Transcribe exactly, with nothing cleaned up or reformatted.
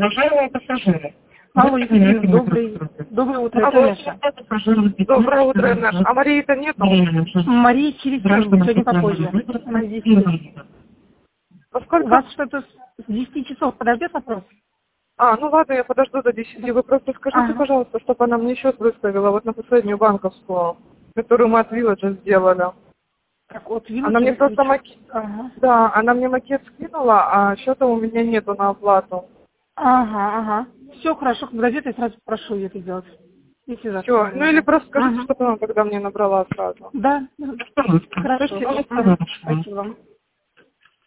Уважаемые пассажиры, Алло, Екатерина, добрый, доброе утро, это Алло. Яша. Доброе утро, Наша. А Марии-то нету? Мария через минуту, сегодня попозже. Она здесь есть. Во У сколько? вас что-то с десяти часов подождет вопрос? А, ну ладно, я подожду до десяти. Вы просто скажите, Ага. пожалуйста, чтобы она мне счет выставила вот на последнюю банковскую, которую мы от Вилледжа сделали. Так, вот, Вилледж Она мне просто макет... Ага. Да, она мне макет скинула, а счета у меня нету на оплату. Ага, ага. Все хорошо, когда где-то я сразу прошу ее это сделать. Если завтра. Все, ну или просто скажите, Ага. чтобы она тогда мне набрала сразу. Да, хорошо. Спасибо. Спасибо вам.